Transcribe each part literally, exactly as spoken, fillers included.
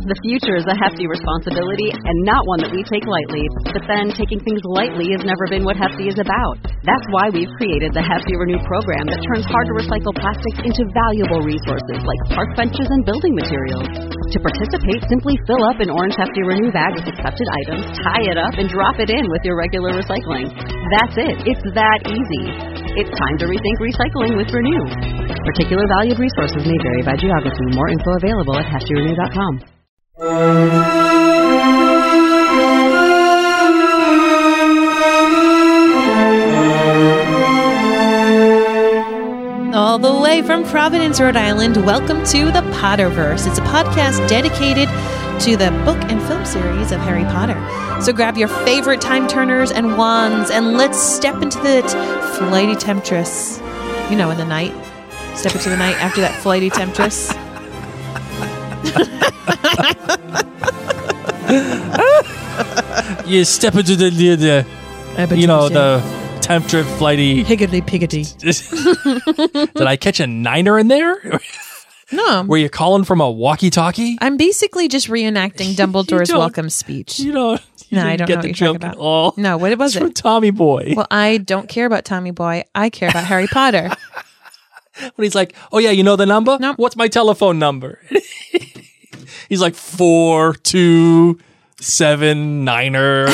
The future is a hefty responsibility and not one that we take lightly. But then, taking things lightly has never been what Hefty is about. That's why we've created the Hefty Renew program that turns hard-to-recycle plastics into valuable resources like park benches and building materials. To participate, simply fill up an orange Hefty Renew bag with accepted items, tie it up, and drop it in with your regular recycling. That's it. It's that easy. It's time to rethink recycling with Renew. Particular valued resources may vary by geography. More info available at hefty renew dot com. All the way from Providence, Rhode Island, welcome to the Potterverse. It's a podcast dedicated to the book and film series of Harry Potter. So grab your favorite time turners and wands and let's step into the t- flighty temptress. You know, in the night. Step into the night after that flighty temptress. You step into the, the, the you know, the temptress flighty. Higgity piggity. Did I catch a niner in there? No. Were you calling from a walkie-talkie? I'm basically just reenacting Dumbledore's welcome speech. You don't. You no, I don't get know the what you're joke talking at about. all. No, what was it's it? From Tommy Boy. Well, I don't care about Tommy Boy. I care about Harry Potter. When he's like, "Oh yeah, you know the number? Nope. What's my telephone number?" He's like four two seven niner.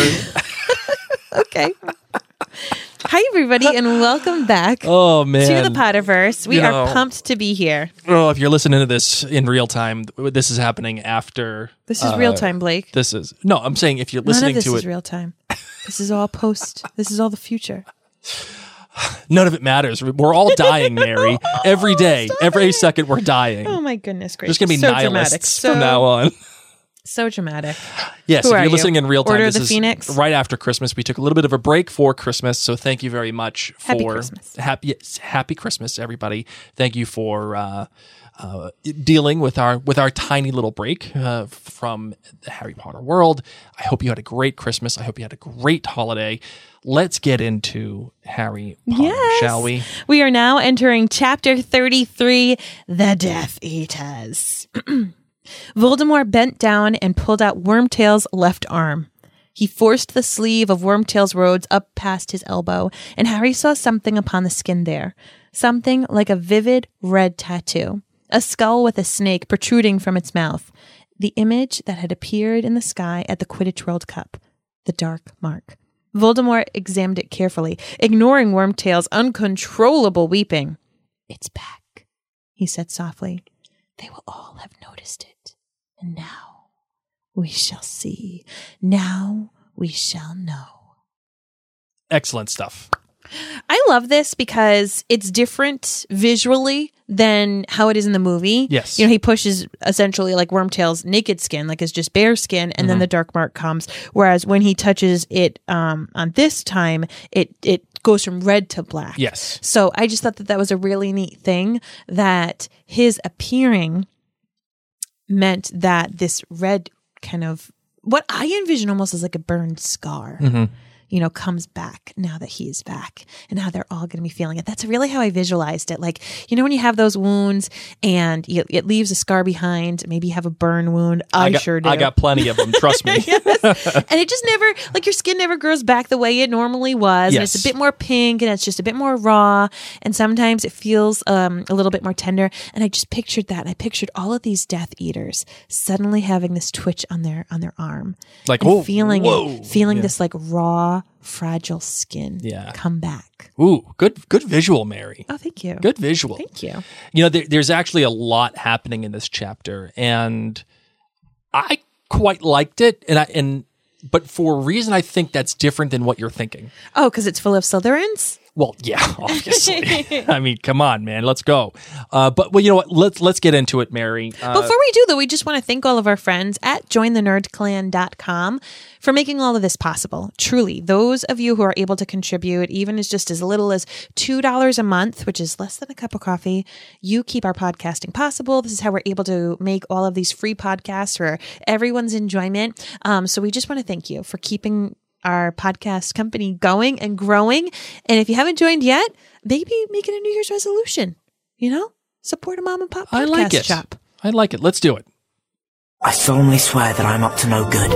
Okay. Hi, everybody, and welcome back Oh man, to the Potterverse. We You are know- pumped to be here. Oh, if you're listening to this in real time, this is happening after. This is uh, real time, Blake. This is no. I'm saying if you're None of listening this to is it, real time. This is all post. This is all the future. none of it matters. We're all dying, Mary. Every day, every second, we're dying. Oh my goodness gracious! There's gonna be so nihilists dramatic. So, from now on. So dramatic. Yes, Who if are you're you? listening in real time, Order of this the is Phoenix? right after Christmas. We took a little bit of a break for Christmas, so thank you very much for Happy Christmas. happy yes, happy Christmas, everybody. Thank you for uh, uh, dealing with our with our tiny little break uh, from the Harry Potter world. I hope you had a great Christmas. I hope you had a great holiday. Let's get into Harry Potter, Yes. shall we? We are now entering chapter thirty-three, The Death Eaters. Voldemort bent down and pulled out Wormtail's left arm. He forced the sleeve of Wormtail's robes up past his elbow, and Harry saw something upon the skin there. Something like a vivid red tattoo. A skull with a snake protruding from its mouth. The image that had appeared in the sky at the Quidditch World Cup. The Dark Mark. Voldemort examined it carefully, ignoring Wormtail's uncontrollable weeping. "It's back," he said softly. "They will all have noticed it. And now we shall see. Now we shall know." Excellent stuff. I love this because it's different visually than how it is in the movie. Yes. You know, he pushes essentially like Wormtail's naked skin, like it's just bare skin, and then the dark mark comes. Whereas when he touches it um, on this time, it it goes from red to black. Yes. So I just thought that that was a really neat thing, that his appearing meant that this red kind of, what I envision almost as like a burned scar, Mm-hmm. you know, comes back now that he is back, and how they're all going to be feeling it. That's really how I visualized it. Like, you know, when you have those wounds and you, it leaves a scar behind, maybe you have a burn wound. I, got, sure do. I got plenty of them. Trust me. Yes. And it just never, like, your skin never grows back the way it normally was. And Yes. it's a bit more pink and it's just a bit more raw. And sometimes it feels um, a little bit more tender. And I just pictured that. And I pictured all of these Death Eaters suddenly having this twitch on their on their arm. Like, and oh, feeling whoa. it, feeling Yeah. this like raw, fragile skin Yeah. come back. Ooh, good, good visual, Mary. Oh, thank you. Good visual. Thank you. You know, there, there's actually a lot happening in this chapter, and I quite liked it. And I and but for a reason I think that's different than what you're thinking. Oh, because it's full of Slytherins? Well, yeah, obviously. I mean, come on, man, let's go. Uh, but well, you know what? Let's let's get into it, Mary. Uh, Before we do, though, we just want to thank all of our friends at join the nerd clan dot com for making all of this possible. Truly, those of you who are able to contribute, even as just as little as two dollars a month, which is less than a cup of coffee, you keep our podcasting possible. This is how we're able to make all of these free podcasts for everyone's enjoyment. Um, so we just want to thank you for keeping our podcast company going and growing. And if you haven't joined yet, maybe make it a New Year's resolution. You know, support a mom and pop podcast I like it. shop. I like it. Let's do it. I solemnly swear that I'm up to no good.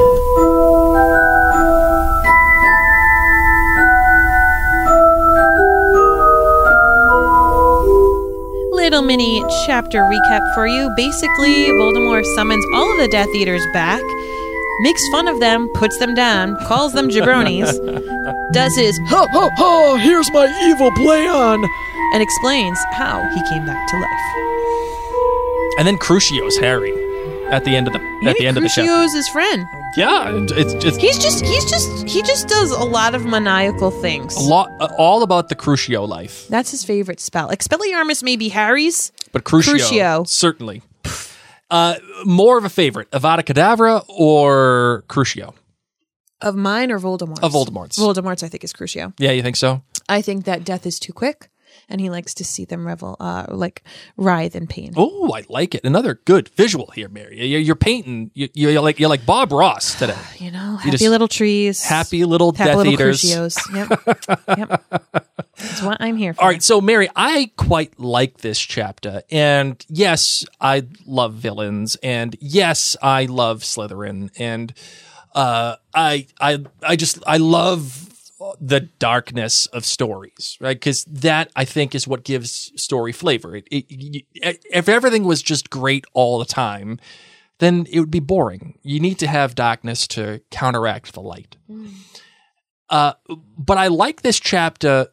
Little mini chapter recap for you. Basically, Voldemort summons all of the Death Eaters back, makes fun of them, puts them down, calls them jabronis, does his Ha ha ha! Here's my evil plan. and explains how he came back to life. And then Crucio's Harry at the end of the at the end of the chapter. Crucio's his friend. Yeah, it's it's He's just he's just he just does a lot of maniacal things. a lot uh, all about the Crucio life. That's his favorite spell. Expelliarmus may be Harry's, But Crucio, Crucio. certainly. Uh, more of a favorite, Avada Kedavra or Crucio? of mine or Voldemort's. Of Voldemort's. Voldemort's, I think, is Crucio. Yeah, you think so? I think that death is too quick, and he likes to see them revel, uh, like writhe in pain. Oh, I like it. Another good visual here, Mary. You're, you're painting. You, you're like you're like Bob Ross today. You know, happy just- little trees, Happy little happy Death little Eaters. Crucios. Yep, yep. That's what I'm here for. All right, so Mary, I quite like this chapter, and yes, I love villains, and yes, I love Slytherin, and uh, I, I, I just I love the darkness of stories, right? Because that I think is what gives story flavor. It, it, it, if everything was just great all the time, then it would be boring. You need to have darkness to counteract the light. Mm. Uh, but I like this chapter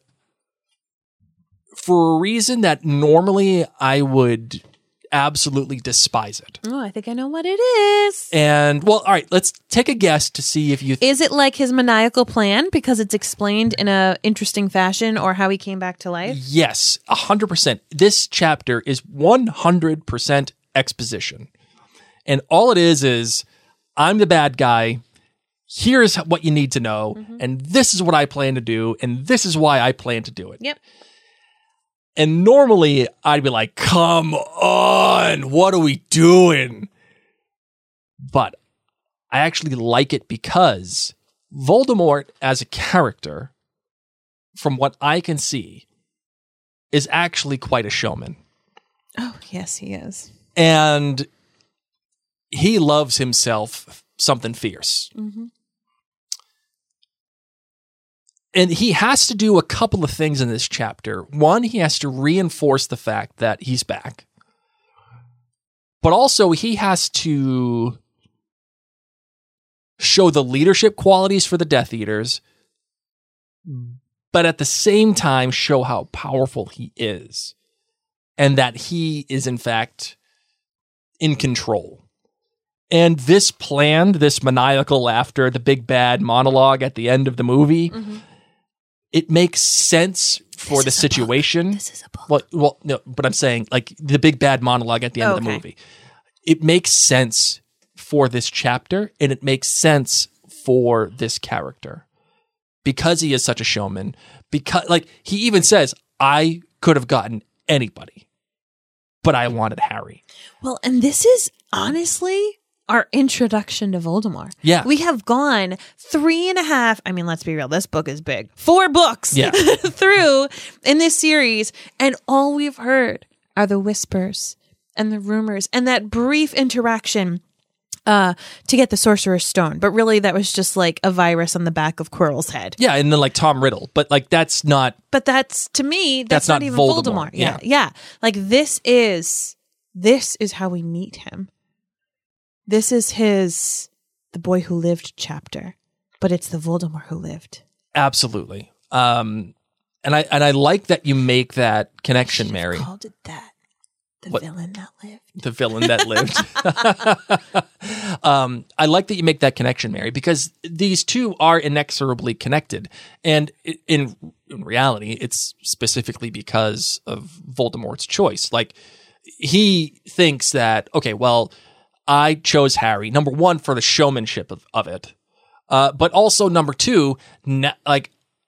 for a reason that normally I would absolutely despise it. Oh, I think I know what it is. And, well, all right, let's take a guess to see if you... Th- Is it like his maniacal plan because it's explained in a interesting fashion, or how he came back to life? Yes, one hundred percent. This chapter is one hundred percent exposition. And all it is is, I'm the bad guy. Here's what you need to know. Mm-hmm. And this is what I plan to do. And this is why I plan to do it. Yep. And normally I'd be like, come on, what are we doing? But I actually like it because Voldemort as a character, from what I can see, is actually quite a showman. Oh, yes, he is. And he loves himself something fierce. Mm-hmm. And he has to do a couple of things in this chapter. One, he has to reinforce the fact that he's back. But also, he has to show the leadership qualities for the Death Eaters, but at the same time, show how powerful he is. And that he is, in fact, in control. And this plan, this maniacal laughter, the big bad monologue at the end of the movie... Mm-hmm. It makes sense for this the situation. This is a book. Well, well, no, but I'm saying like the big bad monologue at the end oh, of the okay. movie. It makes sense for this chapter, and it makes sense for this character because he is such a showman. Because, like, he even says, "I could have gotten anybody, but I wanted Harry." Well, and this is honestly our introduction to Voldemort. Yeah. We have gone three and a half, I mean, let's be real, this book is big. Four books yeah. through in this series, and all we've heard are the whispers and the rumors and that brief interaction uh, to get the Sorcerer's Stone. But really, that was just like a virus on the back of Quirrell's head. Yeah, and then like Tom Riddle. But like, that's not... But that's, to me, that's, that's not, not even Voldemort. Voldemort. Yeah, Yeah. yeah. Like, this is, this is how we meet him. This is his The Boy Who Lived chapter, but it's the Voldemort who lived. Absolutely. Um, and I and I like that you make that connection, Mary. Called it that. The What? villain that lived. The villain that lived. um, I like that you make that connection, Mary, because these two are inexorably connected. And in in reality, it's specifically because of Voldemort's choice. Like, he thinks that, okay, well, I chose Harry, number one, for the showmanship of, of it. Uh, but also, number two, na- like,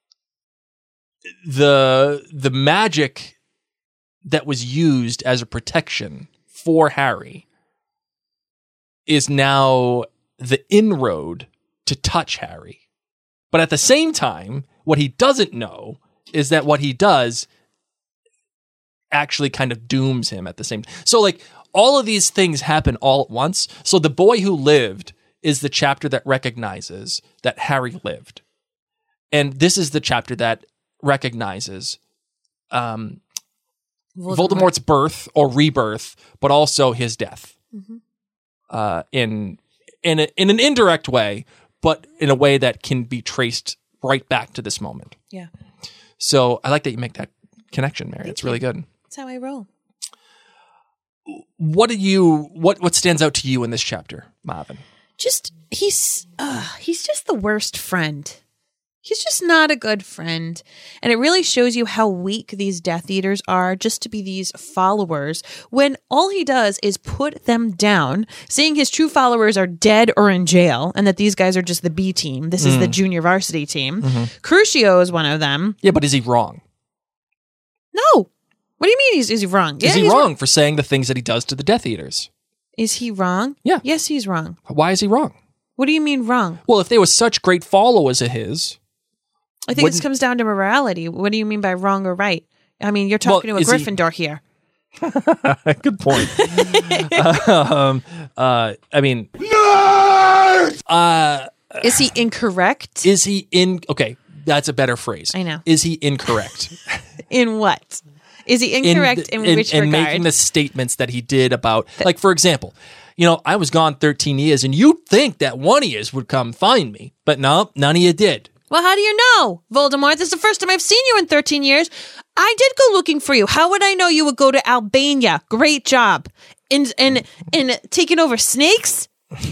the the magic that was used as a protection for Harry is now the inroad to touch Harry. But at the same time, what he doesn't know is that what he does actually kind of dooms him at the same time. So, like, all of these things happen all at once. So the boy who lived is the chapter that recognizes that Harry lived. And this is the chapter that recognizes um, Voldemort. Voldemort's birth or rebirth, but also his death. Mm-hmm. Uh, in in a, in an indirect way, but in a way that can be traced right back to this moment. Yeah. So I like that you make that connection, Mary. Thank it's really you. good. That's how I roll. What do you what what stands out to you in this chapter, Marvin? Just he's uh, he's just the worst friend. He's just not a good friend. And it really shows you how weak these Death Eaters are just to be these followers when all he does is put them down, saying his true followers are dead or in jail and that these guys are just the B team. This is mm. the junior varsity team. Mm-hmm. Crucio is one of them. Yeah, but is he wrong? No. What do you mean he's, is he wrong? Is yeah, he he's wrong, wrong for saying the things that he does to the Death Eaters? Is he wrong? Yeah. Yes, he's wrong. Why is he wrong? What do you mean wrong? Well, if they were such great followers of his... I think this comes down to morality. What do you mean by wrong or right? I mean, you're talking well, to a Gryffindor he... here. Good point. um, uh, I mean... Nerd! Uh, is he incorrect? Is he in... Okay, that's a better phrase. I know. Is he incorrect? In what? Is he incorrect in, the, in, in which in regard? In making the statements that he did about... Like, for example... You know, I was gone thirteen years, and you'd think that one of yous would come find me. But no, none of you did. Well, how do you know, Voldemort? This is the first time I've seen you in thirteen years. I did go looking for you. How would I know you would go to Albania? Great job. In in in taking over snakes?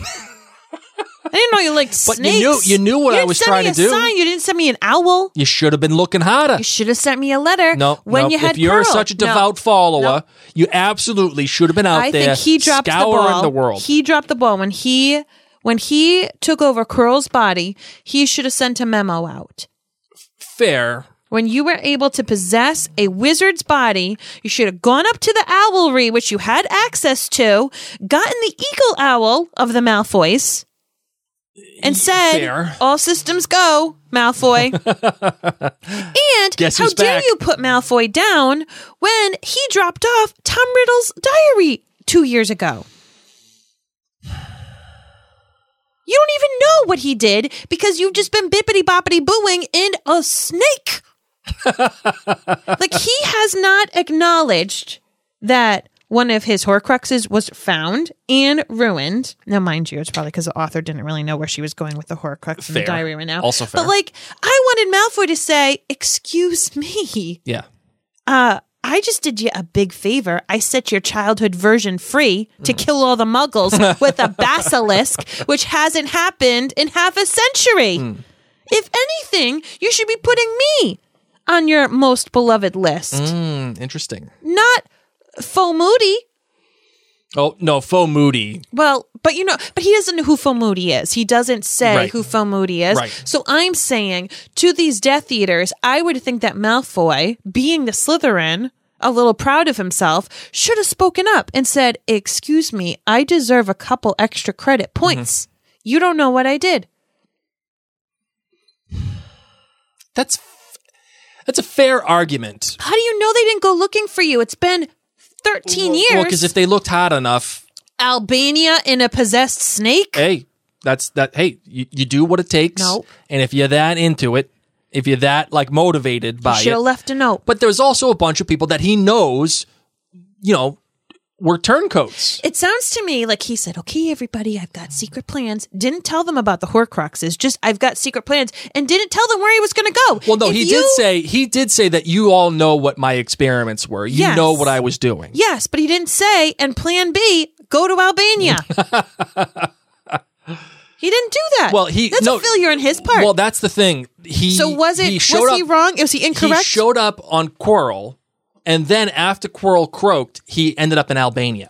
I didn't know you liked but snakes. But you knew, you knew what you I was trying to do. Sign. You didn't send me an owl. You should have been looking harder. You should have sent me a letter. No, when no. you had If you're Quirrell. such a devout no. follower, no. you absolutely should have been out I there think he dropped scouring the ball. the world. He dropped the ball when he when he took over Quirrell's body. He should have sent a memo out. Fair. When you were able to possess a wizard's body, you should have gone up to the owlry, which you had access to, gotten the eagle owl of the Malfoys, and said, Fair. all systems go, Malfoy. And Guess how who's dare back? you put Malfoy down when he dropped off Tom Riddle's diary two years ago? You don't even know what he did because you've just been bippity-boppity booing in a snake. Like, he has not acknowledged that one of his Horcruxes was found and ruined. Now, mind you, it's probably because the author didn't really know where she was going with the Horcrux in the diary right now. Also fair. But, like, I wanted Malfoy to say, excuse me. Yeah. Uh, I just did you a big favor. I set your childhood version free to kill all the muggles with a basilisk, which hasn't happened in half a century. Mm. If anything, you should be putting me on your most beloved list. Mm, interesting. Not Faux Moody. Oh, no, Faux Moody. Well, but you know, but he doesn't know who Faux Moody is. He doesn't say right. who Faux Moody is. Right. So I'm saying to these Death Eaters, I would think that Malfoy, being the Slytherin, a little proud of himself, should have spoken up and said, excuse me, I deserve a couple extra credit points. Mm-hmm. You don't know what I did. That's That's a fair argument. How do you know they didn't go looking for you? It's been thirteen well, years. Well, because if they looked hard enough. Albania in a possessed snake? Hey, that's that. Hey, you, you do what it takes. Nope. And if you're that into it, if you're that like motivated by you should have it. left a note. But there's also a bunch of people that he knows, you know, were turncoats. It sounds to me like he said, okay, everybody, I've got secret plans. Didn't tell them about the Horcruxes. Just, I've got secret plans. And didn't tell them where he was going to go. Well, no, if he you... did say, he did say that you all know what my experiments were. You yes. know what I was doing. Yes, but he didn't say, and plan B, go to Albania. He didn't do that. Well, he That's no, a failure on his part. Well, that's the thing. He So was it, he was showed he up, wrong? Was he incorrect? He showed up on Quirrell, and then after Quirrell croaked, he ended up in Albania.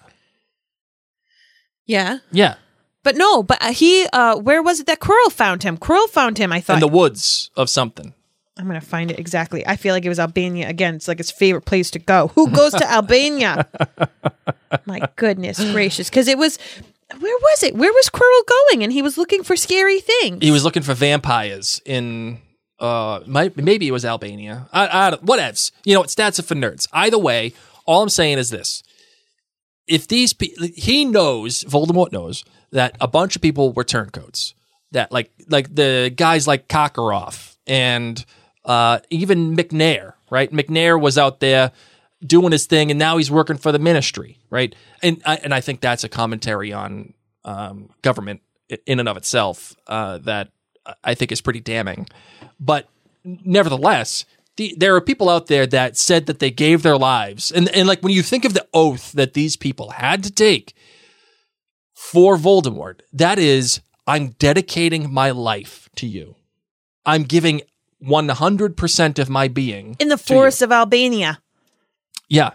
Yeah. Yeah. But no, but he, uh, where was it that Quirrell found him? Quirrell found him, I thought. In the woods of something. I'm going to find it exactly. I feel like it was Albania again. It's like his favorite place to go. Who goes to Albania? My goodness gracious. Because it was, where was it? Where was Quirrell going? And he was looking for scary things. He was looking for vampires in, uh, might, maybe it was Albania. I, I, whatevs. You know, stats are for nerds. Either way, all I'm saying is this. if these people, he knows, Voldemort knows that a bunch of people were turncoats. That like like the guys like Karkaroff and uh, even McNair, right? McNair was out there doing his thing, and now he's working for the Ministry, right? And I, and I think that's a commentary on um, government in and of itself uh, that I think is pretty damning. But nevertheless, the, there are people out there that said that they gave their lives, and and like when you think of the oath that these people had to take for Voldemort, that is, I'm dedicating my life to you. I'm giving one hundred percent of my being in the to forests you. of Albania. Yeah.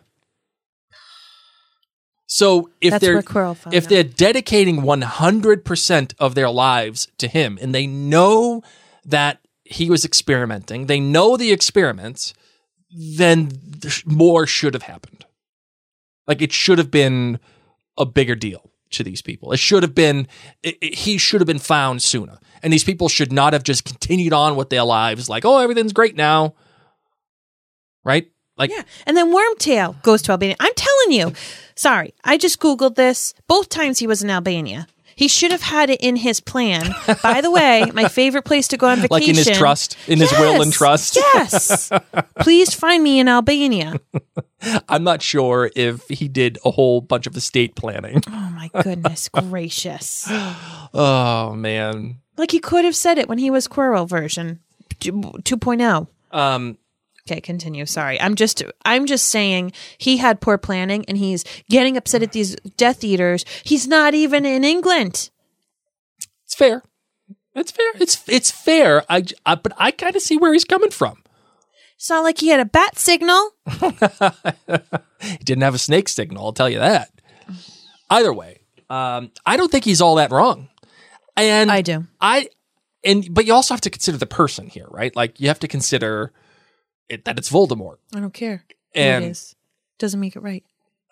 So if That's they're where Quirrell found if out. they're dedicating one hundred percent of their lives to him, and they know that he was experimenting, they know the experiments, then th- more should have happened. Like it should have been a bigger deal to these people. It should have been, it, it, he should have been found sooner. And these people should not have just continued on with their lives like, oh, everything's great now. Right? Like, Yeah. And then Wormtail goes to Albania. I'm telling you. Sorry. I just Googled this. Both times he was in Albania. He should have had it in his plan. By the way, my favorite place to go on vacation. like in his trust, in his will and trust. Yes. Please find me in Albania. I'm not sure if he did a whole bunch of estate planning. Oh my goodness gracious. Oh, man. Like he could have said it when he was Quirrell version two point oh. Um, Okay, continue. Sorry. I'm just I'm just saying he had poor planning and he's getting upset at these Death Eaters. He's not even in England. it's fair. It's fair. It's it's fair. I, I but I kind of see where he's coming from. It's not like he had a bat signal. He didn't have a snake signal, I'll tell you that. Either way, um, I don't think he's all that wrong. And I do. I and but you also have to consider the person here, right? Like you have to consider it, that it's Voldemort. I don't care who And- it is. Doesn't make it right.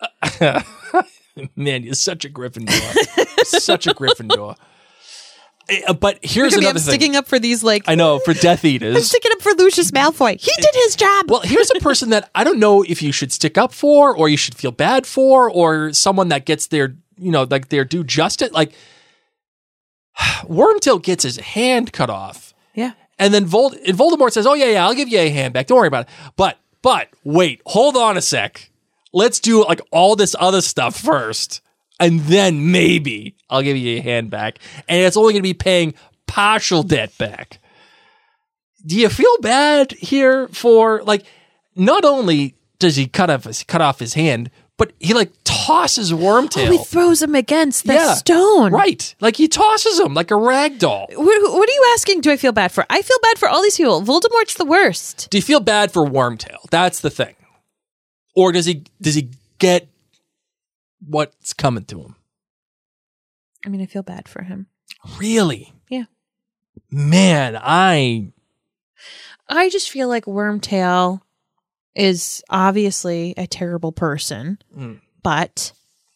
Man, you're such a Gryffindor. Such a Gryffindor. Uh, But here's Look at me, another I'm thing. sticking up for these like I know, for Death I'm Eaters. sticking up for Lucius Malfoy. He did his job. Well, here's a person that I don't know if you should stick up for, or you should feel bad for, or someone that gets their, you know, like their due justice. Like Wormtail gets his hand cut off, Yeah. and then Vold- and Voldemort says, "Oh yeah, yeah, I'll give you a hand back. Don't worry about it." But, but wait, hold on a sec. Let's do like all this other stuff first, and then maybe I'll give you a hand back, and it's only going to be paying partial debt back. Do you feel bad here for like? Not only does he cut off his cut off his hand, but he like tosses Wormtail. Oh, he throws him against the Yeah, stone. right? Like he tosses him like a rag doll. What, what are you asking? Do I feel bad for? I feel bad for all these people. Voldemort's the worst. Do you feel bad for Wormtail? That's the thing. Or does he does he get what's coming to him? I mean, I feel bad for him. Really? Yeah. Man, I I just feel like Wormtail is obviously a terrible person, Mm. but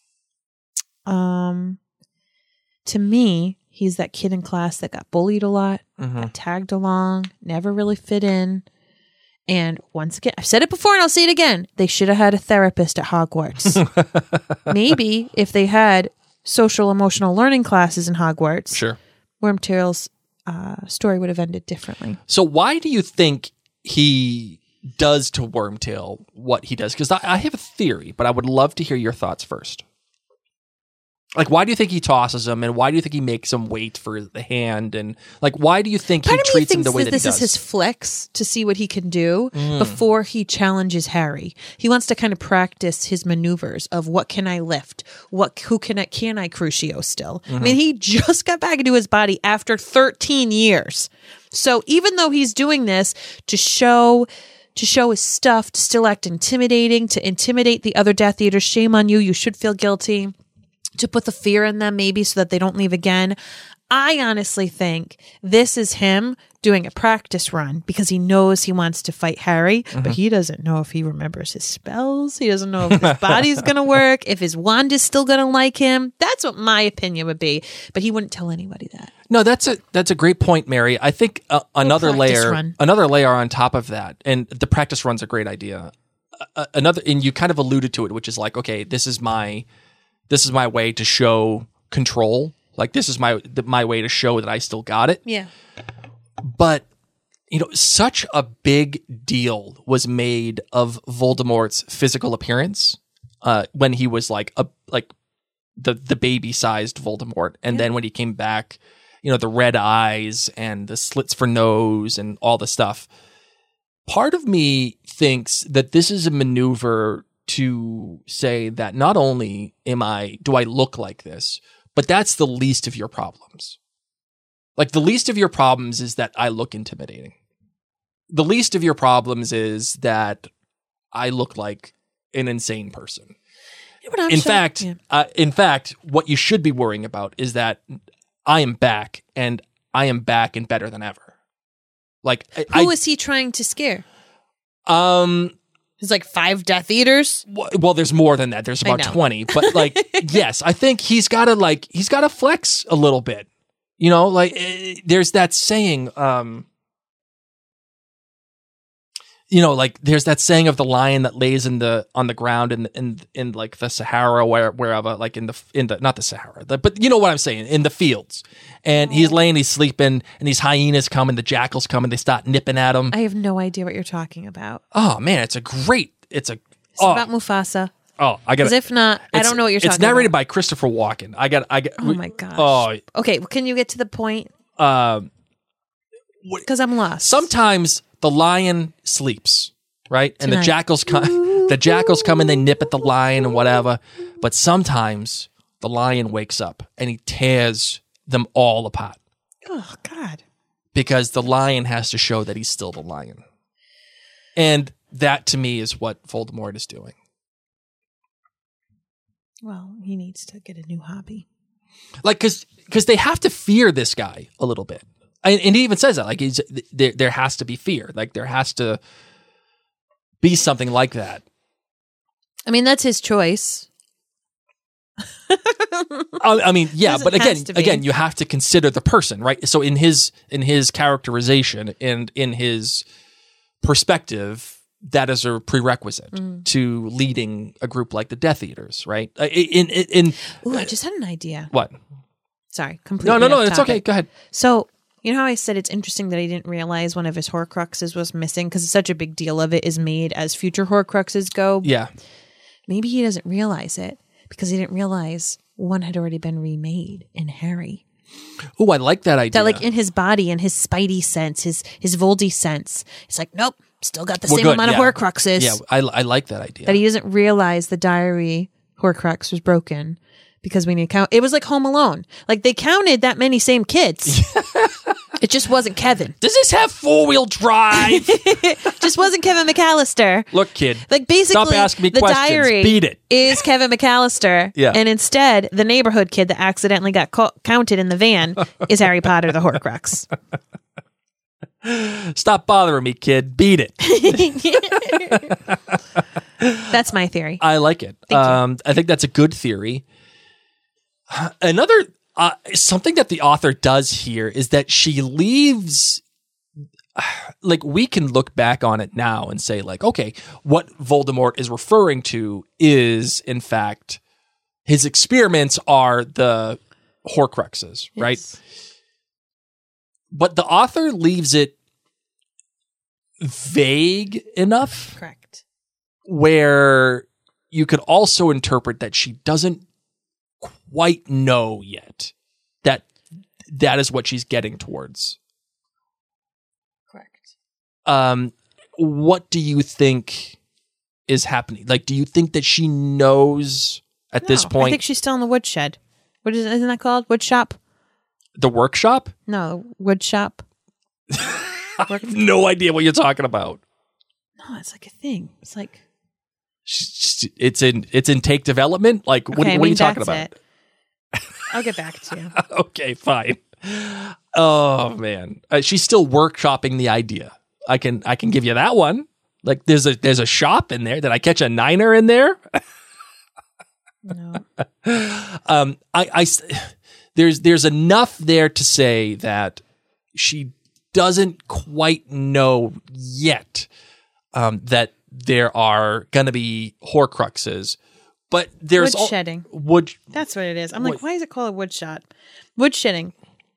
um, to me, he's that kid in class that got bullied a lot, Mhm. got tagged along, never really fit in. And once again, I've said it before and I'll say it again. They should have had a therapist at Hogwarts. Maybe if they had social emotional learning classes in Hogwarts, sure. Wormtail's uh, story would have ended differently. So why do you think he does to Wormtail what he does? Because I, I have a theory, but I would love to hear your thoughts first. Like, why do you think he tosses him, and why do you think he makes him wait for the hand, and like, why do you think Part he of me treats him thinks the way that that this he does? is his flex to see what he can do Mm. before he challenges Harry. He wants to kind of practice his maneuvers of what can I lift, what who can I can I Crucio still. I mean, he just got back into his body after thirteen years. So even though he's doing this to show to show his stuff, to still act intimidating, to intimidate the other Death Eaters, shame on you. You should feel guilty. To put the fear in them maybe so that they don't leave again. I honestly think this is him doing a practice run because he knows he wants to fight Harry, Mm-hmm. but he doesn't know if he remembers his spells. He doesn't know if his body's going to work, if his wand is still going to like him. That's what my opinion would be, but he wouldn't tell anybody that. No, that's a that's a great point, Mary. I think uh, another practice layer, run. another layer on top of that, and the practice run's a great idea. Uh, another, and you kind of alluded to it, which is like, okay, this is my This is my way to show control. Like, this is my the, my way to show that I still got it. Yeah. But, you know, such a big deal was made of Voldemort's physical appearance uh, when he was like a like the the baby-sized Voldemort. And yeah. then when he came back, you know, the red eyes and the slits for nose and all the stuff. Part of me thinks that this is a maneuver to say that not only am I, do I look like this, but that's the least of your problems. Like, the least of your problems is that I look intimidating. The least of your problems is that I look like an insane person. Yeah, in sure. fact, yeah. uh, in fact, what you should be worrying about is that I am back, and I am back and better than ever. Like, who I, is he trying to scare? Um, There's like five Death Eaters. Well, there's more than that. There's about twenty. But like, yes, I think he's got to like he's got to flex a little bit. You know, like uh, there's that saying. Um, you know, like there's that saying of the lion that lays in the on the ground in in in like the Sahara, where wherever, like in the in the not the Sahara, the, but you know what I'm saying, in the fields, and he's laying, he's sleeping, and these hyenas come and the jackals come and they start nipping at him. I have no idea what you're talking about. Oh man, it's a great, it's a. It's oh, about Mufasa. Oh, I got. Because if not, I don't know what you're talking about. It's narrated about. by Christopher Walken. I got. I got. Oh my gosh. Oh, okay. Well, can you get to the point? Um, because I'm lost. Sometimes the lion sleeps, right, and Tonight. the jackals come. The jackals come and they nip at the lion and whatever. But sometimes the lion wakes up and he tears them all apart. Oh God! Because the lion has to show that he's still the lion, and that to me is what Voldemort is doing. Well, he needs to get a new hobby. Like, because because they have to fear this guy a little bit. And, and he even says that. Like, he's, there, there has to be fear. Like, there has to be something like that. I mean, that's his choice. I, I mean, yeah, Doesn't but again, has to be. again, you have to consider the person, right? So in his in his characterization and in his perspective, that is a prerequisite mm. to leading a group like the Death Eaters, right? In, in, in Ooh, I just had an idea. What? Sorry, completely. No, no, no, off it's topic. okay. Go ahead. So, you know how I said it's interesting that I didn't realize one of his Horcruxes was missing because such a big deal of it is made as future Horcruxes go. Yeah. Maybe he doesn't realize it because he didn't realize one had already been remade in Harry. Oh, I like that idea. That, like, in his body and his Spidey sense, his his Voldy sense, it's like, nope, still got the We're same good, amount yeah. of Horcruxes. Yeah, I, I like that idea. That he doesn't realize the diary Horcrux was broken because we need to count. It was like Home Alone. Like, they counted that many same kids. It just wasn't Kevin. Does this have four-wheel drive? Just wasn't Kevin McAllister. Look, kid. Like, basically, Stop asking me the questions. diary Beat it. is Kevin McAllister. Yeah. And instead, the neighborhood kid that accidentally got co- counted in the van is Harry Potter, the Horcrux. Stop bothering me, kid. Beat it. That's my theory. I like it. Thank um, you. I think that's a good theory. Another uh, something that the author does here is that she leaves. Like, we can look back on it now and say, like, okay, what Voldemort is referring to is, in fact, his experiments are the Horcruxes, Yes. right? But the author leaves it vague enough Correct. where you could also interpret that she doesn't quite know yet that that is what she's getting towards. Correct. Um, what do you think is happening? Like, do you think that she knows at this No, point I think she's still in the woodshed. What is isn't that called? Wood shop? the workshop? No, wood shop. I have no idea what you're talking about. No, it's like a thing. It's like She's- It's in it's in take development. Like, what, okay, I what are mean, you talking that's about? it. I'll get back to you. Okay, fine. Oh man, uh, she's still workshopping the idea. I can I can give you that one. Like, there's a there's a shop in there. Did I catch a niner in there? No. um, I, I there's there's enough there to say that she doesn't quite know yet um, that there are going to be Horcruxes, But there's Wood al- shedding. Wood. That's what it is. I'm Wood- like, why is it called a wood shot? Wood shedding.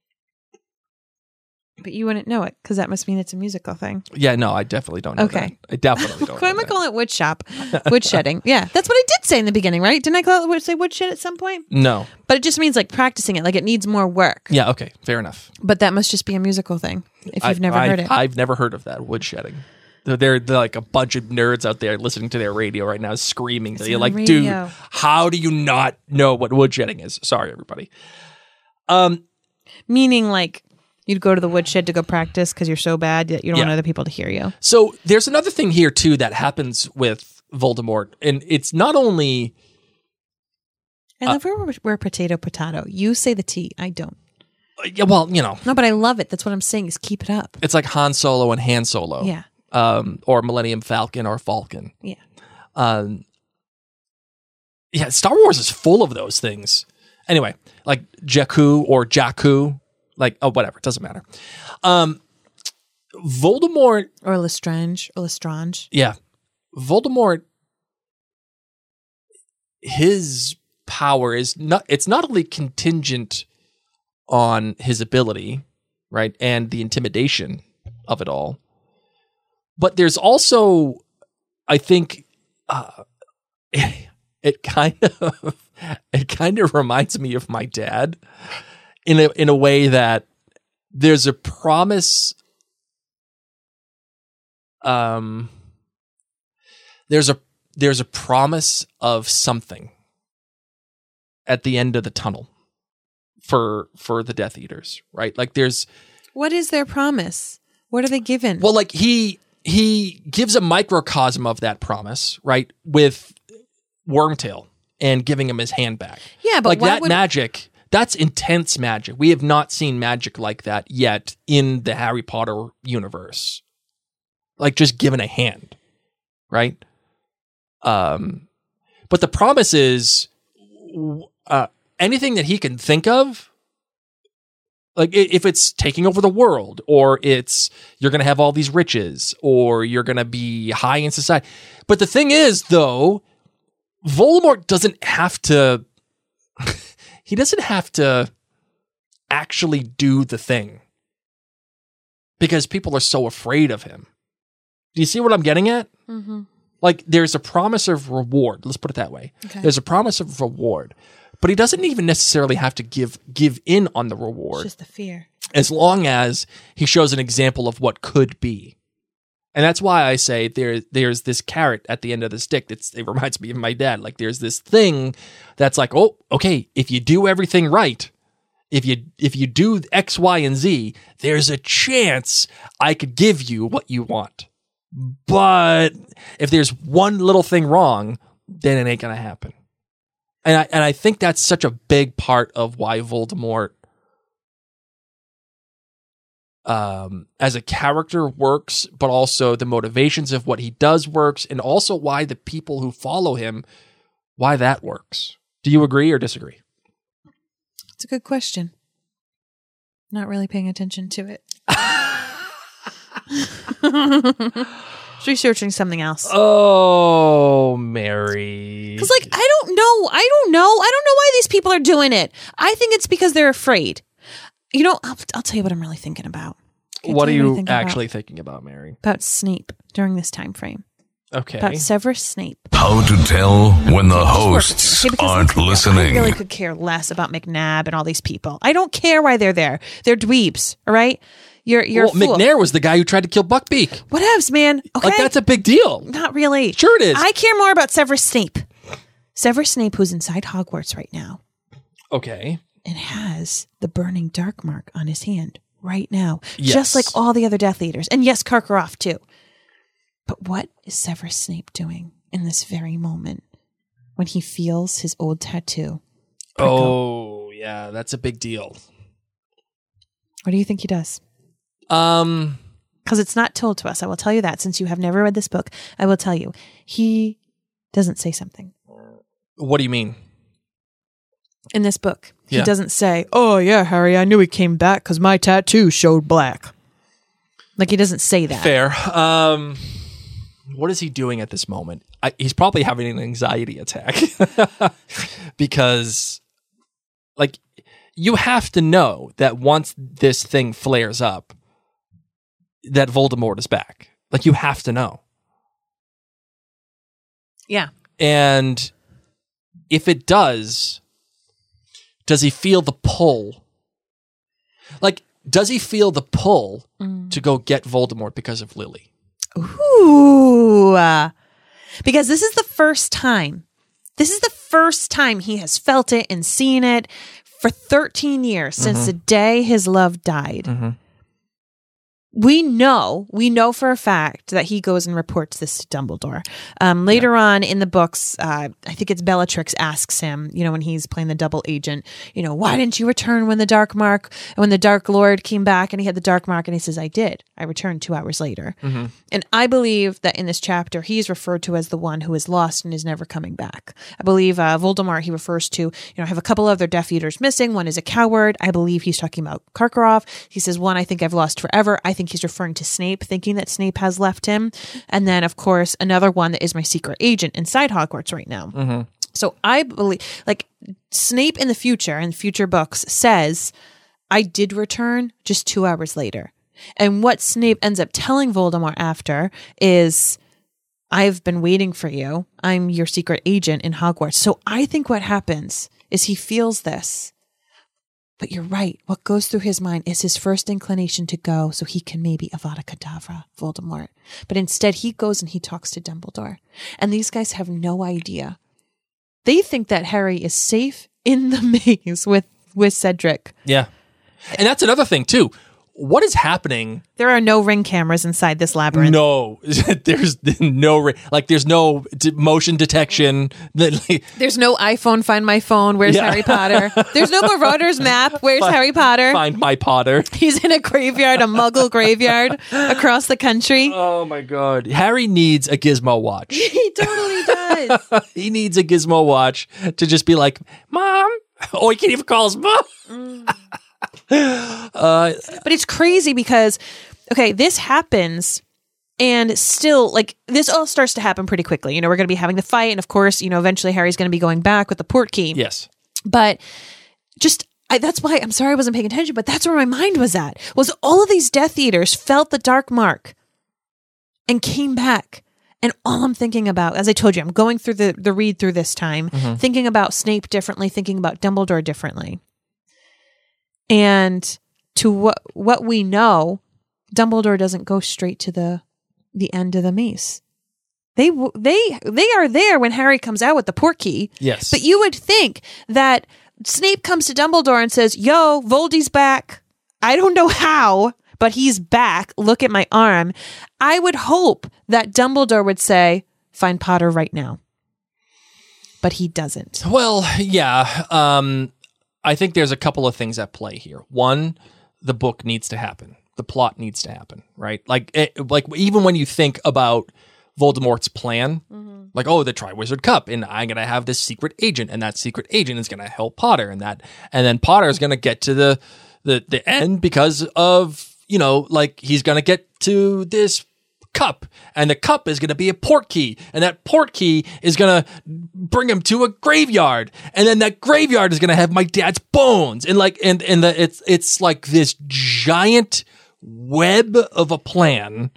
But you wouldn't know it because that must mean it's a musical thing. Yeah, no, I definitely don't know Okay. that. I definitely don't Why know am I that. calling it wood shop? Wood shedding. Yeah, that's what I did say in the beginning, right? Didn't I call it say wood shed at some point? No. But it just means like practicing it, like it needs more work. Yeah, okay, fair enough. But that must just be a musical thing if you've I- never I- heard it. I've never heard of that, woodshedding. They're, they're, they're like a bunch of nerds out there listening to their radio right now, screaming. You're on like, radio. dude, how do you not know what woodshedding is? Sorry, everybody. Um, Meaning like you'd go to the woodshed to go practice because you're so bad that you don't Yeah. want other people to hear you. So there's another thing here too that happens with Voldemort, and it's not only I love where we're, we're potato potato. You say the T. I don't. yeah, well, you know, No, but I love it. That's what I'm saying is keep it up. it's like Han Solo and Han Solo, Yeah. um, or Millennium Falcon or Falcon. Yeah. Um, yeah, Star Wars is full of those things. Anyway, like Jakku or Jakku, like oh whatever, it doesn't matter. Um, Voldemort, Or Lestrange. Or Lestrange. yeah, Voldemort. His power is not. It's not only contingent on his ability, right, and the intimidation of it all, but there's also, I think, uh, it kind of it kind of reminds me of my dad in a in a way that there's a promise. Um, there's a there's a promise of something at the end of the tunnel for for the Death Eaters, right? Like there's What is their promise? What are they given? well, like he he gives a microcosm of that promise, right, with Wormtail and giving him his hand back. Yeah, but like why that would- magic. That's intense magic. We have not seen magic like that yet in the Harry Potter universe. Like just given a hand, right? Um, but the promise is uh, anything that he can think of. Like if it's taking over the world, or it's you're going to have all these riches, or you're going to be high in society. But the thing is, though, Voldemort doesn't have to. He doesn't have to actually do the thing because people are so afraid of him. Do you see what I'm getting at? Mm-hmm. Like there's a promise of reward. Let's put it that way. Okay. There's a promise of reward. But he doesn't even necessarily have to give give in on the It's reward just the fear. as long as he shows an example of what could be. And that's why I say there there's this carrot at the end of the stick. That's it reminds me of my dad. Like there's this thing that's like, oh, okay, if you do everything right, if you if you do X, Y, and Z, there's a chance I could give you what you want. But if there's one little thing wrong, then it ain't gonna happen. And I and I think that's such a big part of why Voldemort um, as a character works, but also the motivations of what he does works, and also why the people who follow him, why that works. Do you agree or disagree? It's a good question. Not really paying attention to it. Just researching something else. Oh, Mary. Because, like, I don't know. I don't know. I don't know why these people are doing it. I think it's because they're afraid. You know, I'll, I'll tell you what I'm really thinking about. Can I What are tell I you think about? actually thinking about, Mary? About Snape during this time frame. Okay. About Severus Snape. How to tell when the hosts Okay, because aren't look, listening. I really could care less about McNabb and all these people. I don't care why they're there. They're dweebs, all right? You're you're well, a fool. McNair was the guy who tried to kill Buckbeak. Whatevs, man. Okay. Like, that's a big deal. Not really. Sure it is. I care more about Severus Snape. Severus Snape, who's inside Hogwarts right now Okay. and has the burning dark mark on his hand right now, Yes. just like all the other Death Eaters. And yes, Karkaroff too. But what is Severus Snape doing in this very moment when he feels his old tattoo prickle? Oh, yeah, that's a big deal. What do you think he does? Um, Because it's not told to us. I will tell you that. Since you have never read this book, I will tell you. He doesn't say something. what do you mean? In this book, he Yeah. doesn't say, "Oh yeah, Harry, I knew he came back because my tattoo showed black." Like he doesn't say that. Fair. Um, what is he doing at this moment? I, he's probably having an anxiety attack because, like, you have to know that once this thing flares up, that Voldemort is back. Like, you have to know. Yeah. And if it does, does he feel the pull? Like, does he feel the pull mm. to go get Voldemort because of Lily? Ooh. Uh, because this is the first time. This is the first time he has felt it and seen it for thirteen years since mm-hmm. the day his love died. Mm-hmm. We know, we know for a fact that he goes and reports this to Dumbledore. Um, later yeah. on in the books, uh, I think it's Bellatrix asks him, you know, when he's playing the double agent, you know, why didn't you return when the Dark Mark, when the Dark Lord came back and he had the Dark Mark? And he says, I did. I returned two hours later. Mm-hmm. And I believe that in this chapter, he's referred to as the one who is lost and is never coming back. I believe uh, Voldemort, he refers to, you know, I have a couple other Death Eaters missing. One is a coward. I believe he's talking about Karkaroff. He says, one, I think I've lost forever. I think he's referring to Snape, thinking that Snape has left him. And then, of course, another one that is my secret agent inside Hogwarts right now. Mm-hmm. So I believe, like, Snape in the future, in future books, says, I did return just two hours later. And what Snape ends up telling Voldemort after is, I've been waiting for you. I'm your secret agent in Hogwarts. So I think what happens is he feels this. But you're right. What goes through his mind is his first inclination to go so he can maybe Avada Kedavra Voldemort. But instead, he goes and he talks to Dumbledore. And these guys have no idea. They think that Harry is safe in the maze with, with Cedric. Yeah. And that's another thing, too. What is happening? There are no ring cameras inside this labyrinth. No, there's no ring. Like, there's no d- motion detection. There's no iPhone, find my phone. Where's yeah. Harry Potter? There's no Marauder's map. Where's find, Harry Potter? Find my Potter. He's in a graveyard, a Muggle graveyard across the country. Oh my God. Harry needs a Gizmo watch. He totally does. He needs a Gizmo watch to just be like, Mom. Oh, he can't even call his mom. Mm. Uh, but it's crazy because, okay, this happens and still, like, this all starts to happen pretty quickly. You know, we're going to be having the fight. And of course, you know, eventually Harry's going to be going back with the Portkey. Yes. But just, I, that's why, I'm sorry I wasn't paying attention, but that's where my mind was at. Was all of these Death Eaters felt the Dark Mark and came back. And all I'm thinking about, as I told you, I'm going through the, the read through this time, mm-hmm. thinking about Snape differently, thinking about Dumbledore differently. And to what what we know, Dumbledore doesn't go straight to the the end of the maze. They they they are there when Harry comes out with the Portkey. Yes, but you would think that Snape comes to Dumbledore and says, "Yo, Voldy's back. I don't know how, but he's back. Look at my arm." I would hope that Dumbledore would say, "Find Potter right now," but he doesn't. Well, yeah. Um, I think there's a couple of things at play here. One, the book needs to happen. The plot needs to happen, right? Like, it, like even when you think about Voldemort's plan, mm-hmm. like, oh, the Triwizard Cup, and I'm gonna have this secret agent, and that secret agent is gonna help Potter, and that, and then Potter is gonna get to the the the end because of, you know, like, he's gonna get to this cup, and the cup is going to be a Portkey, and that Portkey is going to bring him to a graveyard, and then that graveyard is going to have my dad's bones, and like, and and the, it's it's like this giant web of a plan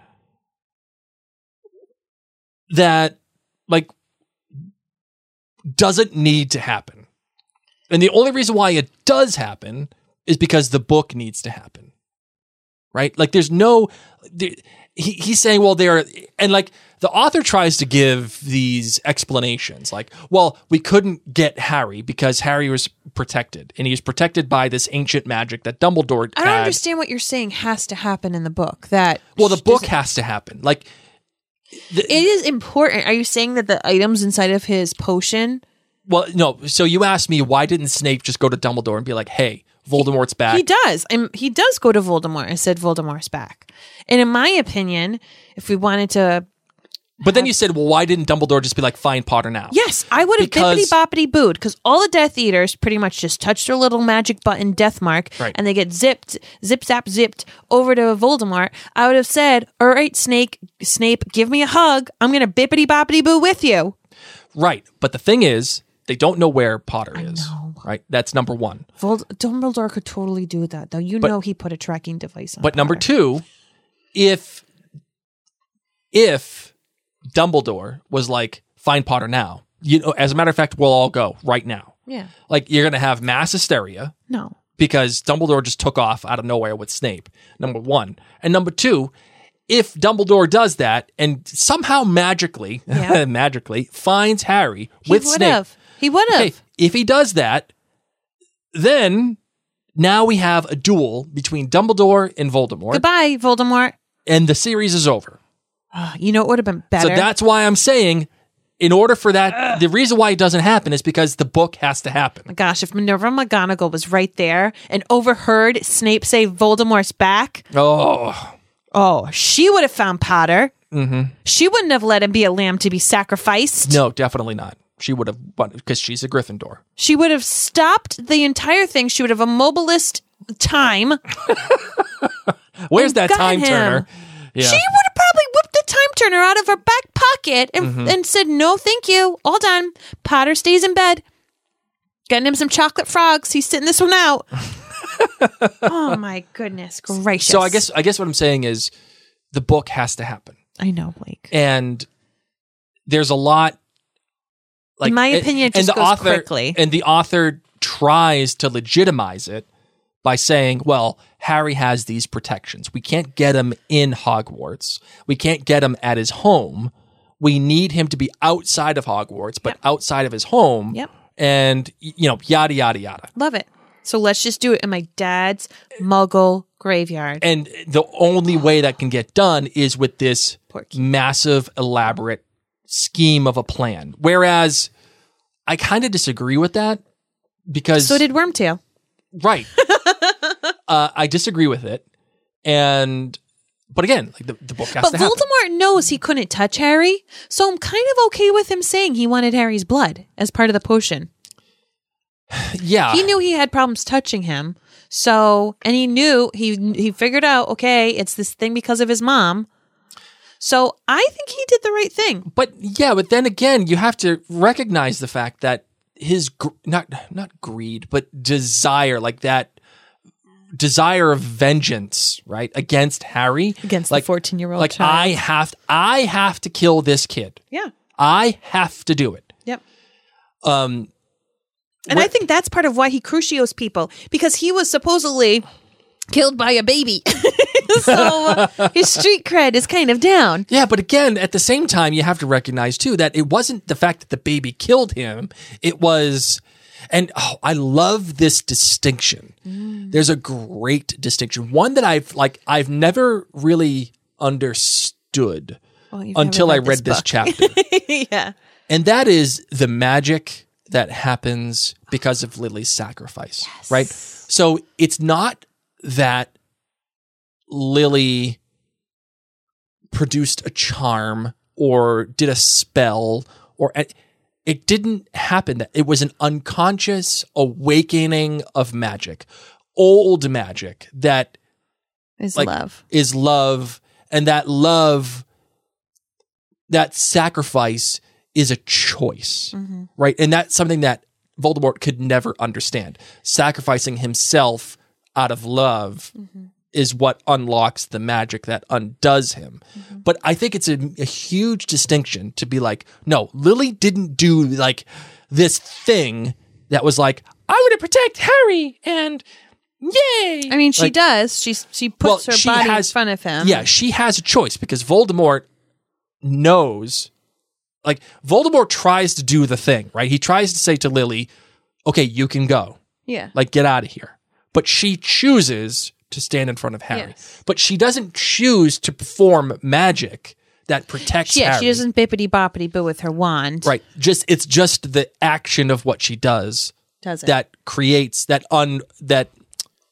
that, like, doesn't need to happen, and the only reason why it does happen is because the book needs to happen, right? Like, there's no. There, He, he's saying, well, they're, and like, the author tries to give these explanations, like, well, we couldn't get Harry because Harry was protected, and he was protected by this ancient magic that Dumbledore I don't had. understand what you're saying has to happen in the book. That well, the book has to happen. Like, the, it is important. Are you saying that the items inside of his potion? Well, no. So you asked me, why didn't Snape just go to Dumbledore and be like, hey, Voldemort's back? He does. And he does go to Voldemort and said Voldemort's back. And in my opinion, if we wanted to But then you said, well, why didn't Dumbledore just be like, find Potter now? Yes, I would have Because- bippity boppity booed because all the Death Eaters pretty much just touch their little magic button death mark Right. and they get zipped, zip zap zipped over to Voldemort. I would have said, all right, Snake, Snape, give me a hug. I'm going to bippity boppity boo with you. Right. But the thing is, they don't know where Potter is. know. Right. That's number one. Vold- Dumbledore could totally do that, though. You But- know he put a tracking device on But number Potter. two, if if Dumbledore was like, find Potter now, you know, as a matter of fact, we'll all go right now. Yeah. Like, you're going to have mass hysteria No. because Dumbledore just took off out of nowhere with Snape, number one. And number two, if Dumbledore does that and somehow magically, Yeah. magically finds Harry He with would Snape. have. He would have. Okay, if he does that, then now we have a duel between Dumbledore and Voldemort, Goodbye, Voldemort. and the series is over. Oh, you know, it would have been better. So that's why I'm saying, in order for that, the reason why it doesn't happen is because the book has to happen. Gosh, if Minerva McGonagall was right there and overheard Snape say Voldemort's back, Oh, oh, she would have found Potter. Mm-hmm. She wouldn't have let him be a lamb to be sacrificed. no, definitely not. She would have, because she's a Gryffindor. She would have stopped the entire thing. She would have immobilized time. Where's that gotten time him. turner? Yeah. She would have probably whipped the time turner out of her back pocket and, Mm-hmm. and said, no, thank you. All done. Potter stays in bed. Getting him some chocolate frogs. He's sitting this one out. Oh, my goodness gracious. So I guess I guess what I'm saying is the book has to happen. I know, Blake. And there's a lot like In my and- opinion, it and just the goes author, quickly. And the author tries to legitimize it by saying, well, Harry has these protections. We can't get him in Hogwarts. We can't get him at his home. We need him to be outside of Hogwarts, but Yep. outside of his home. Yep. And, you know, yada, yada, yada. Love it. So let's just do it in my dad's muggle graveyard. And the only way that can get done is with this Porky. massive, elaborate scheme of a plan. Whereas I kind of disagree with that because... So did Wormtail. Right. uh, I disagree with it. And... But again, like the, the book has But to happen. Voldemort knows he couldn't touch Harry, so I'm kind of okay with him saying he wanted Harry's blood as part of the potion. Yeah. He knew he had problems touching him, so and he knew he he figured out, okay, it's this thing because of his mom. So I think he did the right thing. But yeah, but then again, you have to recognize the fact that his gr- not not greed, but desire, like that desire of vengeance, right, against Harry, Against like the fourteen-year-old like child. I have, I have to kill this kid. Yeah. I have to do it. Yep. Um, And I What- think that's part of why he crucios people, because he was supposedly killed by a baby. So uh, his street cred is kind of down. yeah, but again, at the same time, you have to recognize too that it wasn't the fact that the baby killed him. It was, and oh, I love this distinction. Mm. There's a great distinction, one that I've like I've never really understood Well, you've never until I read read this book. chapter, Yeah. and that is the magic that happens because of Lily's sacrifice, right? So it's not that Lily produced a charm or did a spell or it didn't happen. That it was an unconscious awakening of magic, old magic that Is like love. is love, and that love, that sacrifice is a choice, Mm-hmm. right? And that's something that Voldemort could never understand. Sacrificing himself out of love Mm-hmm. is what unlocks the magic that undoes him. Mm-hmm. But I think it's a, a huge distinction to be like, no, Lily didn't do like this thing that was like, I want to protect Harry and yay. I mean, she Like, does. She she puts her she body has- in front of him. Yeah, she has a choice because Voldemort knows, like, Voldemort tries to do the thing, right? He tries to say to Lily, okay, you can go. Yeah. Like, get out of here. But she chooses to stand in front of Harry. Yes. But she doesn't choose to perform magic that protects Yeah, Harry. she doesn't bippity boppity boo with her wand. Right. Just it's just the action of what she does Does it? that creates that un that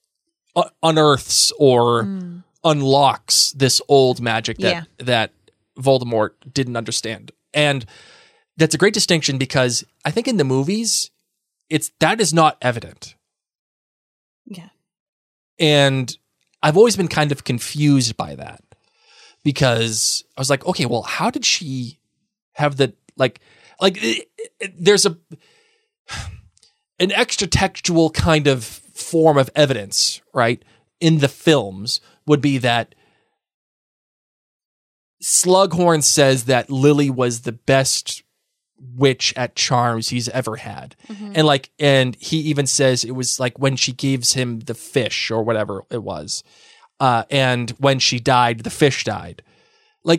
uh, unearths or Mm. unlocks this old magic that Yeah. that Voldemort didn't understand. And that's a great distinction because I think in the movies, it's that is not evident. Yeah. And I've always been kind of confused by that because I was like, okay, well, how did she have the, like, like it, it, there's a, an extra textual kind of form of evidence, right? In the films would be that Slughorn says that Lily was the best witch at charms he's ever had. Mm-hmm. And like, and he even says it was like when she gives him the fish or whatever it was. Uh, and when she died, the fish died. Like,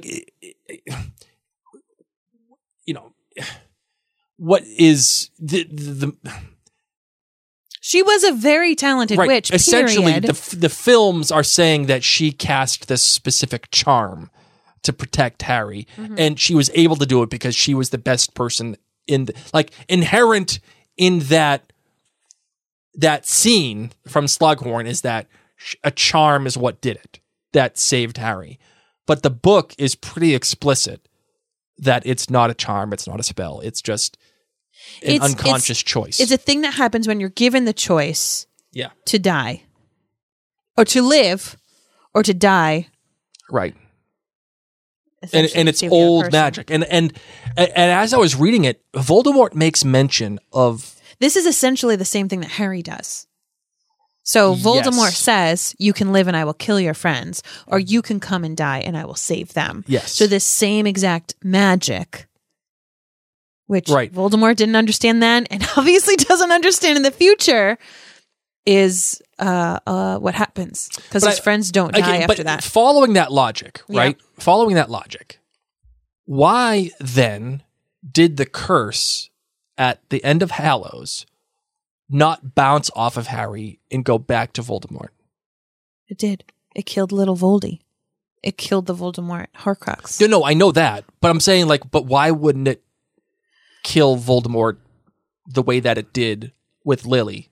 you know, what is the, the, the she was a very talented right. witch, Essentially, period. the the films are saying that she cast this specific charm to protect Harry, mm-hmm. and she was able to do it because she was the best person in the, like inherent in that that scene from Slughorn is that a charm is what did it that saved Harry. But the book is pretty explicit that it's not a charm, it's not a spell, it's just an it's, unconscious it's, choice. It's a thing that happens when you're given the choice yeah. to die or to live or to die. Right. And, and it's old magic. And, and and as I was reading it, Voldemort makes mention of... This is essentially the same thing that Harry does. So Voldemort yes. says, you can live and I will kill your friends, or you can come and die and I will save them. Yes. So this same exact magic, which right. Voldemort didn't understand then and obviously doesn't understand in the future, is uh, uh, what happens. Because his I, friends don't die again, after but that. Following that logic, right? Yeah. Following that logic, why then did the curse at the end of Hallows not bounce off of Harry and go back to Voldemort? It did. It killed little Voldy. It killed the Voldemort Horcrux. No, no, I know that. But I'm saying, like, but why wouldn't it kill Voldemort the way that it did with Lily?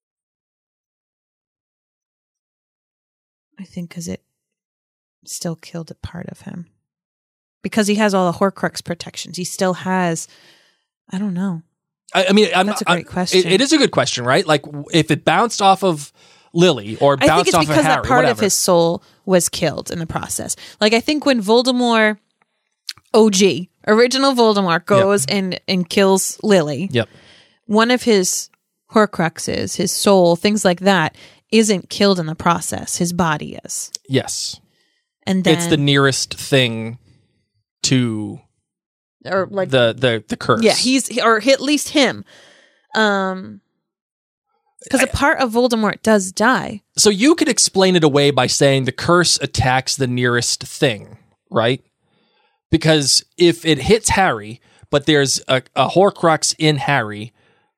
I think because it still killed a part of him. Because he has all the Horcrux protections. He still has, I don't know. I, I mean, I'm, that's a great I'm, question. It, it is a good question, right? Like, if it bounced off of Lily or bounced I think it's off because of Harry, that part whatever. of his soul was killed in the process. Like, I think when Voldemort, O G, original Voldemort, goes yep. and, and kills Lily, yep. one of his Horcruxes, his soul, things like that, isn't killed in the process. His body is. Yes. And then, it's the nearest thing to or like the the the curse. Yeah, he's or at least him. Um because a part of Voldemort does die. So you could explain it away by saying the curse attacks the nearest thing, right? Because if it hits Harry, but there's a, a Horcrux in Harry,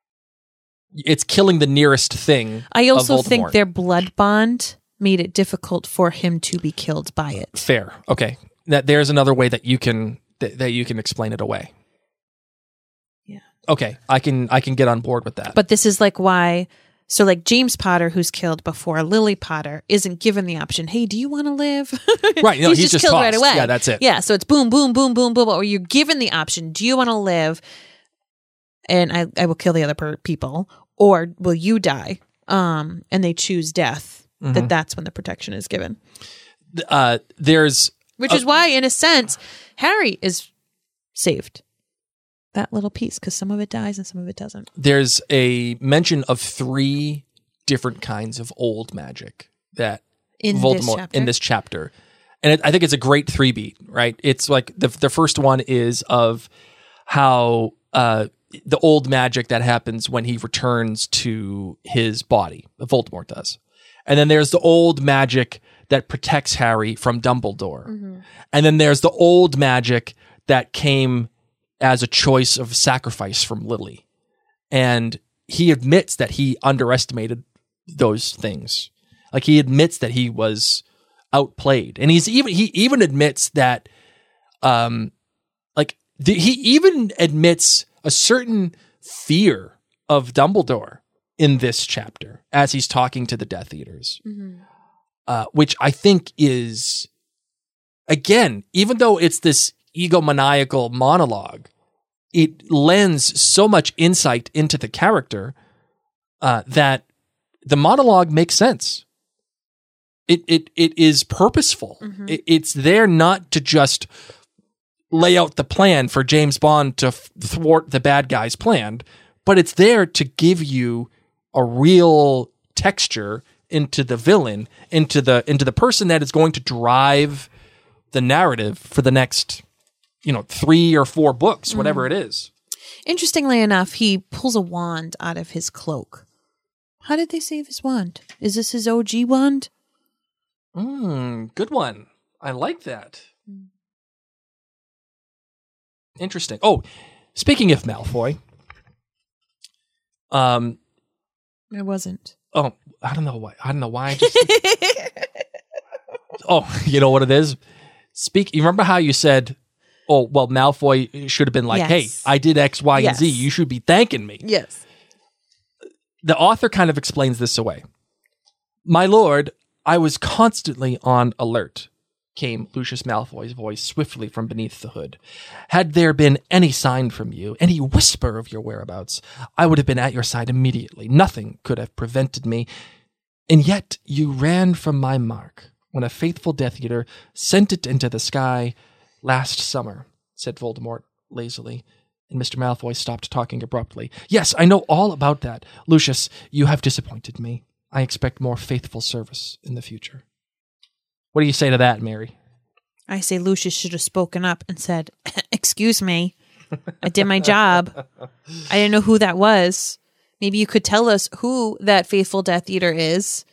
it's killing the nearest thing. I also of Voldemort. think their blood bond made it difficult for him to be killed by it. Fair. Okay. That there's another way that you can that, that you can explain it away. Yeah. Okay. I can I can get on board with that. But this is like why so like James Potter, who's killed before Lily Potter, isn't given the option, hey, do you want to live? Right. No, he's, he's just, just killed tossed. right away. Yeah, that's it. Yeah. So it's boom, boom, boom, boom, boom. Or you're given the option, do you want to live? And I, I will kill the other per- people. Or will you die? Um, and they choose death. Mm-hmm. That that's when the protection is given. Uh, there's which a, is why, in a sense, Harry is saved. That little piece, because some of it dies and some of it doesn't. There's a mention of three different kinds of old magic that in Voldemort this chapter? in this chapter, and it, I think it's a great three beat. Right? It's like the the first one is of how. Uh, the old magic that happens when he returns to his body, Voldemort does. And then there's the old magic that protects Harry from Dumbledore. Mm-hmm. And then there's the old magic that came as a choice of sacrifice from Lily. And he admits that he underestimated those things. Like he admits that he was outplayed. And he's even he even admits that um like the, he even admits a certain fear of Dumbledore in this chapter as he's talking to the Death Eaters, mm-hmm. uh, which I think is again, even though it's this egomaniacal monologue, it lends so much insight into the character uh, that the monologue makes sense. It it it is purposeful. Mm-hmm. It, it's there not to just lay out the plan for James Bond to f- thwart the bad guy's plan, but it's there to give you a real texture into the villain, into the into the person that is going to drive the narrative for the next, you know, three or four books, whatever mm. it is. Interestingly enough, he pulls a wand out of his cloak. How did they save his wand? Is this his O G wand? Mm, good one. I like that. Interesting. Oh, speaking of Malfoy, um, it wasn't. Oh, I don't know why. I don't know why. I just. Oh, you know what it is. Speak. You remember how you said, "Oh, well, Malfoy should have been like, yes. hey, I did X, Y, yes. and Z. You should be thanking me." Yes. The author kind of explains this away. My lord, I was constantly on alert, came Lucius Malfoy's voice swiftly from beneath the hood. Had there been any sign from you, any whisper of your whereabouts, I would have been at your side immediately. Nothing could have prevented me. And yet you ran from my mark when a faithful Death Eater sent it into the sky last summer, said Voldemort lazily. And Mister Malfoy stopped talking abruptly. Yes, I know all about that. Lucius, you have disappointed me. I expect more faithful service in the future. What do you say to that, Mary? I say Lucius should have spoken up and said, excuse me, I did my job. I didn't know who that was. Maybe you could tell us who that faithful Death Eater is.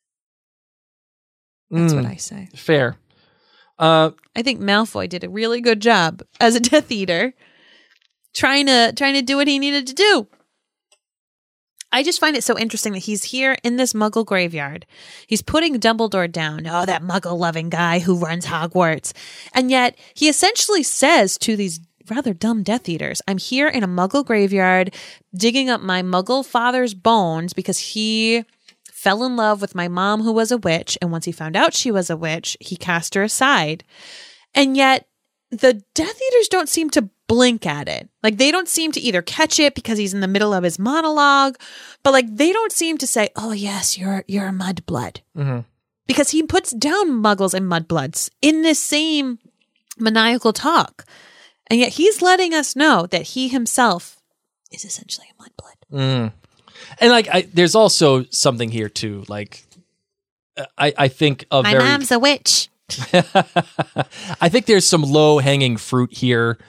That's mm, what I say. Fair. Uh, I think Malfoy did a really good job as a Death Eater, trying to trying to do what he needed to do. I just find it so interesting that he's here in this Muggle graveyard. He's putting Dumbledore down. Oh, that Muggle-loving guy who runs Hogwarts. And yet he essentially says to these rather dumb Death Eaters, I'm here in a Muggle graveyard digging up my Muggle father's bones because he fell in love with my mom who was a witch. And once he found out she was a witch, he cast her aside. And yet the Death Eaters don't seem to blink at it. Like, they don't seem to either catch it because he's in the middle of his monologue, but like they don't seem to say, oh yes, you're you're a mudblood. Mm-hmm. Because he puts down muggles and mudbloods in this same maniacal talk. And yet he's letting us know that he himself is essentially a mudblood. Mm. And like, I, there's also something here too. Like, I, I think of my very, mom's a witch. I think there's some low hanging fruit here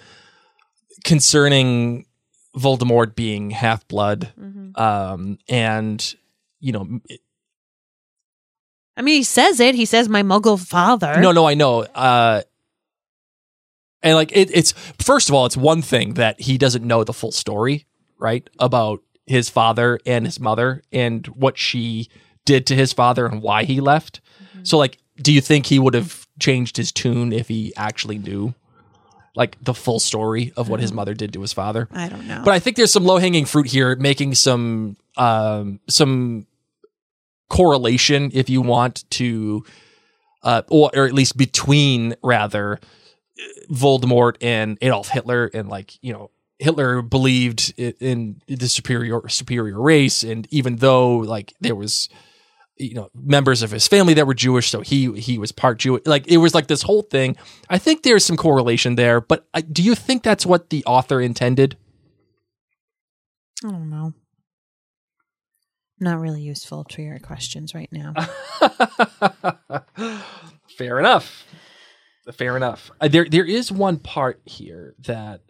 concerning Voldemort being half blood. Mm-hmm. Um, and, you know, it, I mean, he says it. He says, my Muggle father. No, no, I know. Uh, and like, it, it's, first of all, it's one thing that he doesn't know the full story, right? About his father and his mother and what she did to his father and why he left. Mm-hmm. So like, do you think he would have changed his tune if he actually knew like the full story of what his mother did to his father? I don't know. But I think there's some low hanging fruit here, making some, um, some correlation, if you want to, uh, or, or at least between rather Voldemort and Adolf Hitler. And like, you know, Hitler believed in the superior, superior race. And even though like there was, you know, members of his family that were Jewish, so he he was part Jewish. Like, it was like this whole thing. I think there's some correlation there, but I, do you think that's what the author intended? I don't know. Not really useful to your questions right now. Fair enough. Fair enough. Uh, there there is one part here that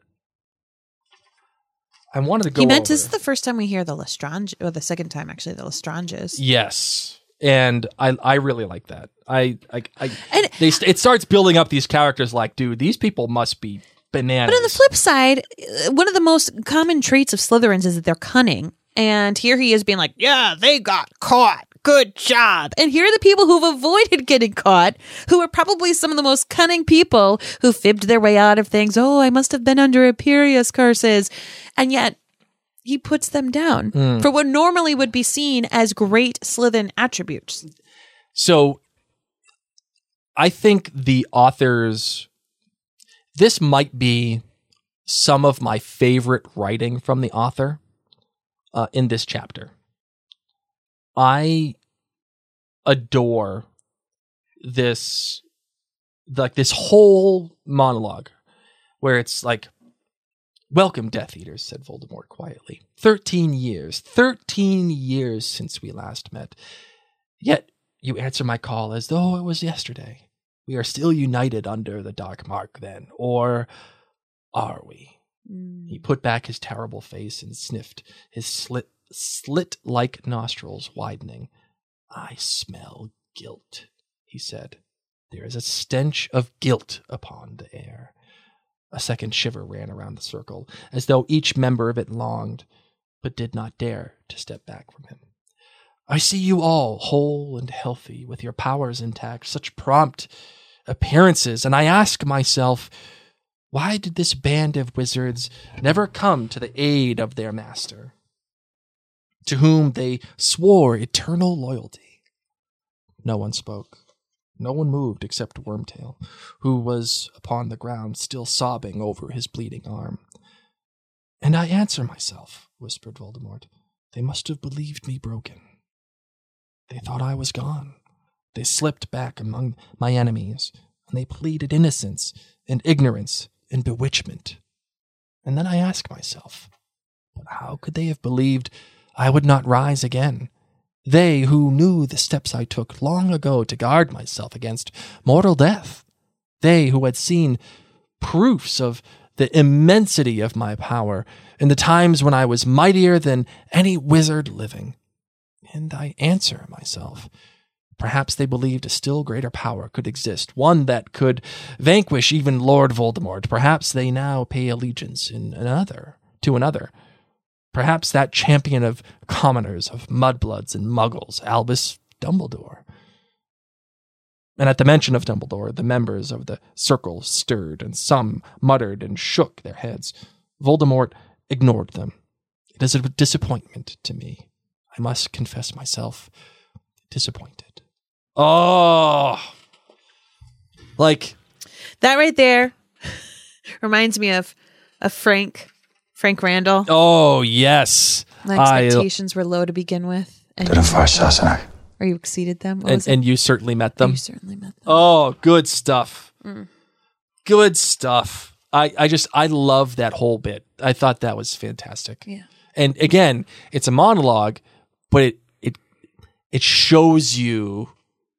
I wanted to go. He meant over. This is the first time we hear the Lestrange, or the second time actually, the Lestranges. Yes. And I, I really like that. I, I, I and, they, it starts building up these characters like, dude, these people must be bananas. But on the flip side, one of the most common traits of Slytherins is that they're cunning. And here he is being like, yeah, they got caught. Good job. And here are the people who've avoided getting caught, who are probably some of the most cunning people who fibbed their way out of things. Oh, I must have been under Imperius curses. And yet, he puts them down mm. for what normally would be seen as great Slytherin attributes. So I think the authors, this might be some of my favorite writing from the author uh, in this chapter. I adore this, like this whole monologue where it's like, "Welcome, Death Eaters," said Voldemort quietly. Thirteen years, thirteen years since we last met. Yet you answer my call as though it was yesterday. We are still united under the dark mark then, or are we? Mm. He put back his terrible face and sniffed, his slit, slit-like nostrils widening. "I smell guilt," he said. "There is a stench of guilt upon the air." A second shiver ran around the circle, as though each member of it longed, but did not dare to step back from him. "I see you all whole and healthy, with your powers intact, such prompt appearances, and I ask myself, why did this band of wizards never come to the aid of their master, to whom they swore eternal loyalty?" No one spoke. No one moved except Wormtail, who was upon the ground, still sobbing over his bleeding arm. "And I answer myself," whispered Voldemort, "they must have believed me broken. They thought I was gone. They slipped back among my enemies, and they pleaded innocence and ignorance and bewitchment. And then I ask myself, but how could they have believed I would not rise again? They who knew the steps I took long ago to guard myself against mortal death. They who had seen proofs of the immensity of my power in the times when I was mightier than any wizard living. And I answer myself, perhaps they believed a still greater power could exist, one that could vanquish even Lord Voldemort. Perhaps they now pay allegiance in another, to another. Perhaps that champion of commoners, of mudbloods and muggles, Albus Dumbledore. And at the mention of Dumbledore, the members of the circle stirred, and some muttered and shook their heads. Voldemort ignored them. It is a disappointment to me. I must confess myself disappointed. Oh, like that right there reminds me of of Frank, Frank Randall. Oh yes, my expectations I, were low to begin with, and or you exceeded them, and, and you certainly met them. You certainly met them. Oh, good stuff. Mm. Good stuff. I, I just I love that whole bit. I thought that was fantastic. Yeah. And again, it's a monologue, but it it it shows you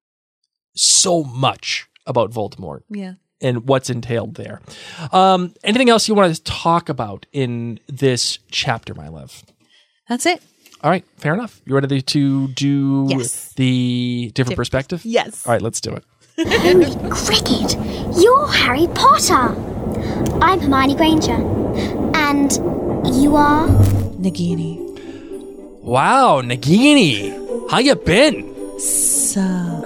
so much about Voldemort. Yeah. And what's entailed there. Um, anything else you want to talk about in this chapter, my love? That's it. All right, fair enough. You ready to do yes. the different, different perspective? Yes. All right, let's do it. Holy cricket! You're Harry Potter! I'm Hermione Granger. And you are? Nagini. Wow, Nagini! How you been? Sup?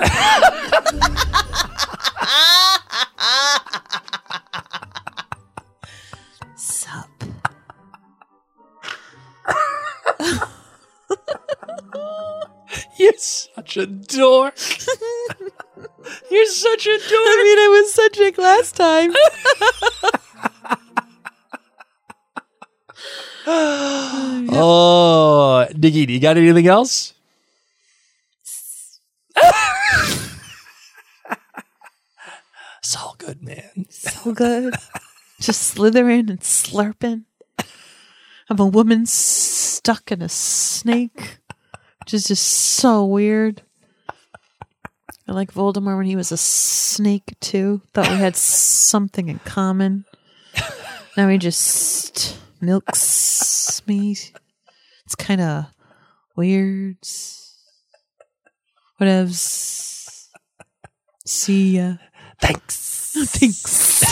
Sup? You're such a dork. You're such a dork. I mean, I was such a last time. Oh, Nagini, you got anything else? It's all good, man. So good. Just slithering and slurping. I'm a woman stuck in a snake, which is just so weird. I like Voldemort when he was a snake too. Thought we had something in common. Now he just milks me. It's kind of weird. Whatevs. See ya. Thanks. Thanks.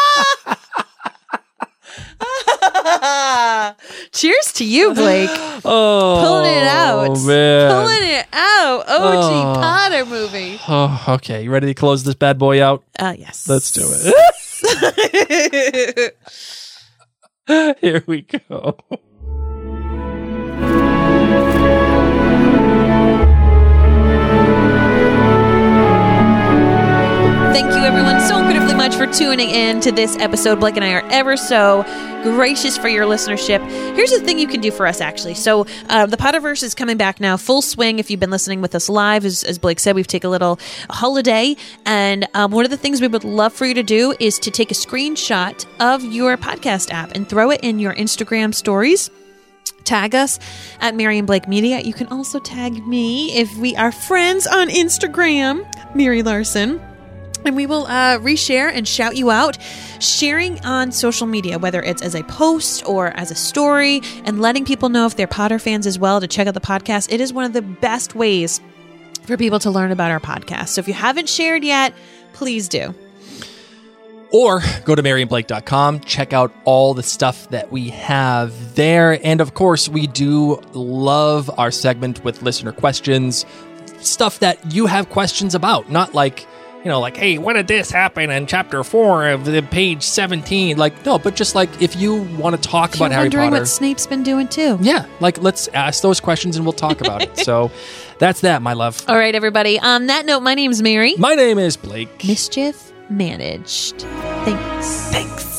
Cheers to you, Blake. Oh, pulling it out. Man. Pulling it out. O G Oh. Potter movie. Oh, okay. You ready to close this bad boy out? Uh, yes. Let's do it. Here we go. tuning in to this episode. Blake and I are ever so gracious for your listenership. Here's the thing you can do for us, actually. So uh, the Potterverse is coming back now, full swing. If you've been listening with us live, as, as Blake said, we've taken a little holiday. And um, one of the things we would love for you to do is to take a screenshot of your podcast app and throw it in your Instagram stories. Tag us at Mary and Blake Media. You can also tag me if we are friends on Instagram, Mary Larson. And we will uh, reshare and shout you out. Sharing on social media, whether it's as a post or as a story, and letting people know if they're Potter fans as well to check out the podcast. It is one of the best ways for people to learn about our podcast. So if you haven't shared yet, please do. Or go to mary and blake dot com, check out all the stuff that we have there. And of course, we do love our segment with listener questions, stuff that you have questions about, not like, you know, like, hey, when did this happen in chapter four of the page seventeen? Like, no, but just like if you want to talk If about you're Harry wondering Potter. what Snape's been doing too. Yeah, like let's ask those questions and we'll talk about it. So that's that, my love. All right, everybody. On that note, my name's Mary. My name is Blake. Mischief managed. Thanks. Thanks.